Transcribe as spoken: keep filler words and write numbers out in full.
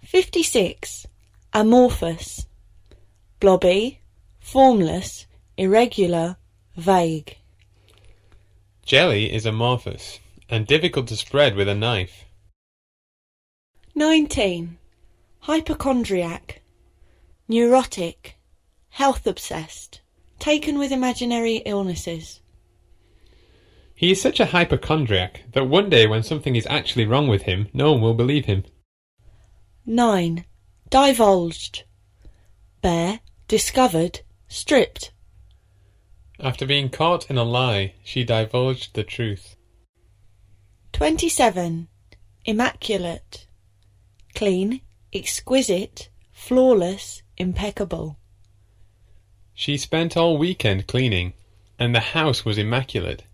fifty-six. Amorphous. Blobby, formless, irregular, vague. Jelly is amorphous and difficult to spread with a knife. nineteen. Hypochondriac. Neurotic. Health obsessed. Taken with imaginary illnesses. He is such a hypochondriac that one day when something is actually wrong with him, no one will believe him. nine. Divulged. Bare, discovered, stripped. After being caught in a lie, she divulged the truth. twenty-seven. Immaculate. Clean, exquisite, flawless, impeccable. She spent all weekend cleaning, and the house was immaculate.